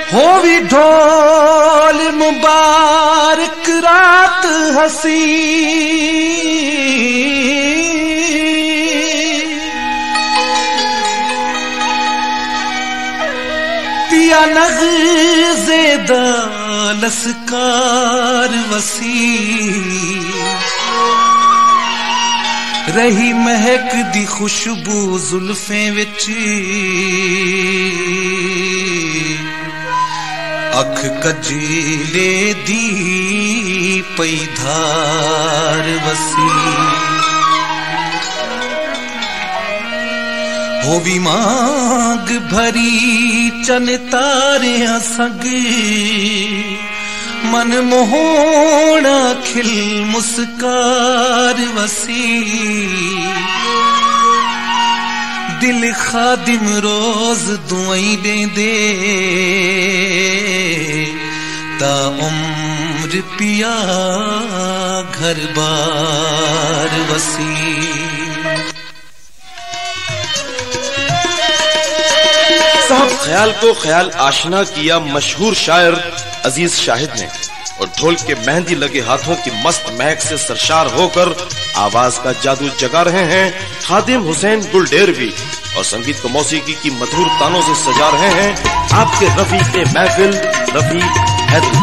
होवी ढोल मुबारक रात हसी, पिया नग़्ज़े दा लसकार वसी, रही महक दी खुशबू जुल्फें विच, अख कजीले दी पई धार वसी, होवी मांग भरी चन तारियां संग, मन मोहना खिल मुस्कार वसी, दिल खादिम रोज दुआई देंदे, ता उम्र पिया घर बार वसी। साहब ख्याल को ख्याल आशना किया मशहूर शायर अजीज शाहिद ने, और ढोल के मेहंदी लगे हाथों की मस्त महक से सरशार होकर आवाज का जादू जगा रहे हैं खादिम हुसैन गुलडेरवी, और संगीत को मौसीकी की मधुर तानों से सजा रहे हैं आपके रफीक महफिल रफी हैदरी।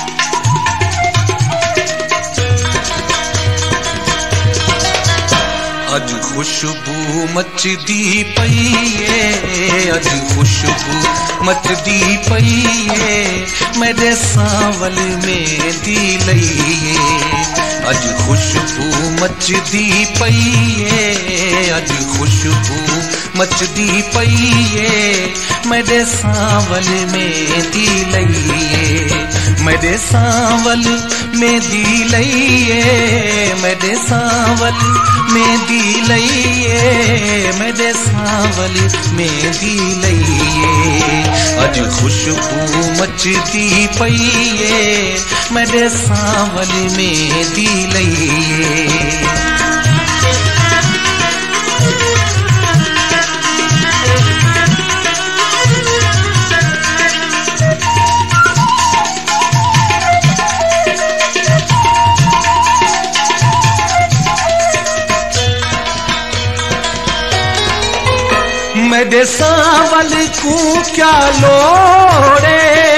अज खुशबू मचदी पई है, अज खुशबू मचदी पई है, मेरे सांवल में दी लई, अज खुशबू मचदी पई है, अज खुशबू मचदी पई है, मेरे सांवल में दी लई, मेरे सांवल में दी लई, मेरे सांवल में दी लई, मेरे सांवल में दी लई, अज खुशबू मचदी पई है, मेरे सांवल में दी लई। मेरे सांवल को क्या लोड़े,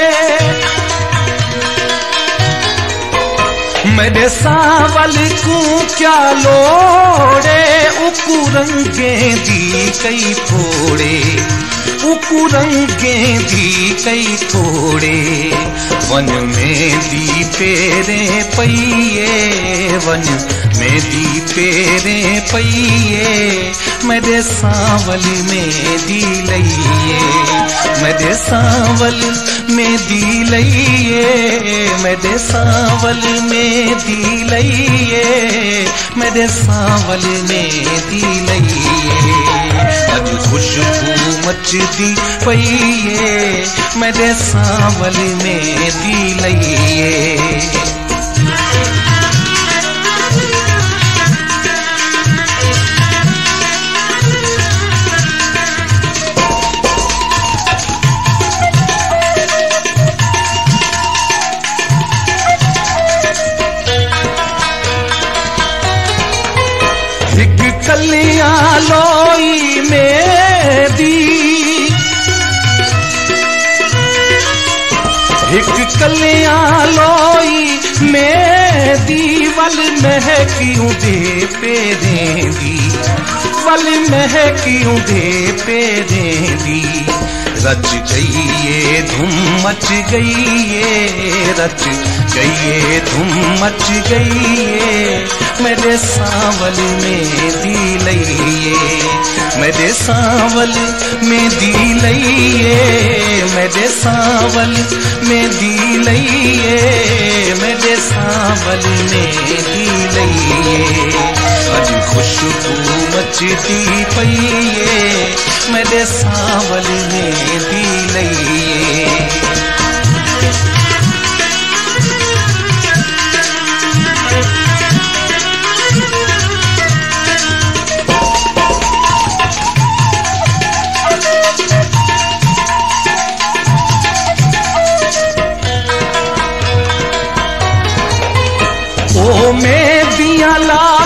मेरे सांवल को क्या लोड़े, उकुरंगे दी कई थोड़े, उकुरंगे दी कई थोड़े, वन में दी पेरे पईए, वन में दी पेरे पईए, मेरे सांवल में दी लईए, मेरे सांवल में दी लईए, मेरे सांवल में दी लईए, मेरे सांवल में दी लईए, अज खुशबू मचदी पईए, मेरे सांवल में दी लईए। कलियां लोई में दी, एक कलियां लोई में दी, वल महकियों दे पेरें दी, वल महकियों दे पेरें दी, रच गई ये धूम मच गई ये, रच गई ये धूम मच गई ये, मेरे सांवल में दी लईए, मेरे सांवल में दी लईए, मेरे सांवल में दी लईए, मेरे सांवल में दी लईए, अज खुशबू मचदी पईए, मेरे सांवल में दी लईए।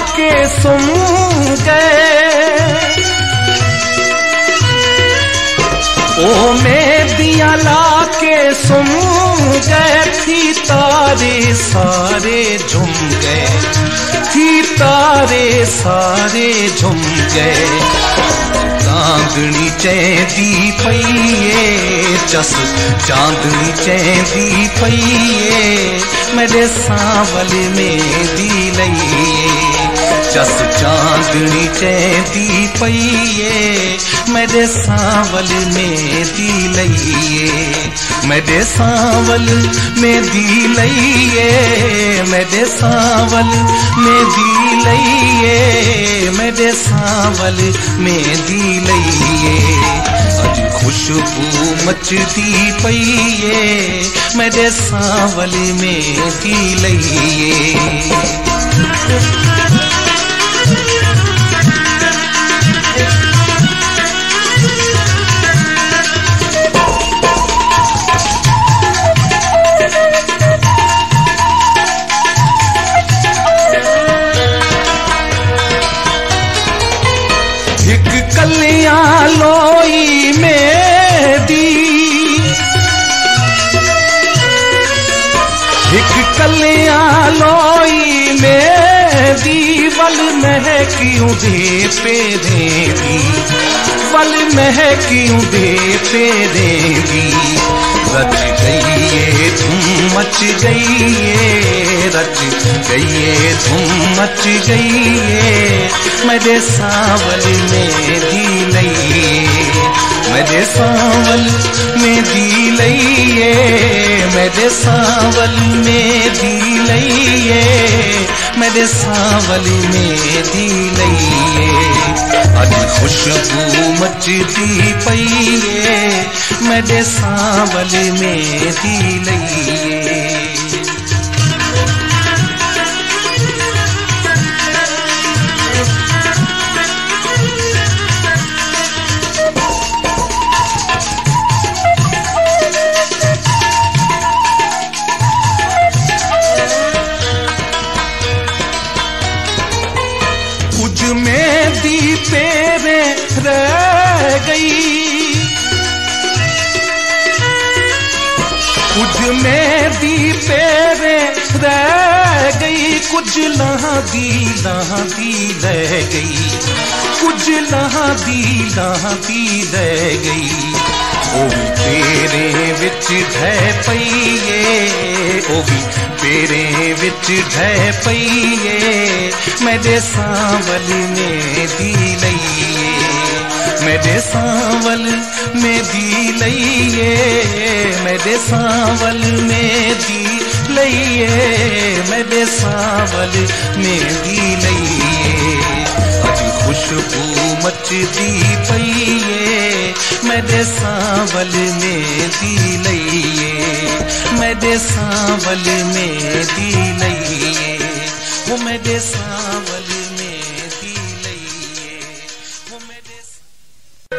के सुन गए, ओ मेहंदियां ला के सुन गए, थी तारे सारे झुम गए, थी तारे सारे झुम गए। चांदनी चैंदी पईए चस, चांदनी चैंदी पईए मेरे सांवल में दी लईए, चस चांदनी चैंदी पईए मेरे सांवल में दी लईए, मेरे सांवल में दी लईए, मेरे सांवल में दी लईए, मेरे सांवल में दी लईए। अज खुशबू मचदी पईए मेरे सांवल में दी लईए। कलियां लोई में दी, एक कलियां लोई में दी, वल महकियों दे पेरेंगी, वल महकियों दे पेरेंगी। रच गई ये धूम मच गई ये, रच गई ये धूम मच गई ये मेरे सांवल में दी लईए, मेरे सांवल में दी लईए, मेरे सांवल में दी लईए, मेरे सांवल में दी लईए। अज खुशबू मचदी पईए मेरे सांवल में दी लईए। कुछ मेहंदी पेरे रह गई, कुछ मेहंदी पेरे रह गई, कुछ लहदी लहदी रह गई, कुछ लहदी लहदी रह गई। ओ भी तेरे विच ढह पईए, ओ भी तेरे विच ढह पईए मेरे सांवल में दी लईए, मेरे सांवल में दी लईए, मेरे सांवल में दी लईए, मेरे सांवल में दी लईए। अज खुशबू मचदी पईए मेरे सांवल में दी लईए, मेरे सांवल में दी लईए, वो मेरे सांवल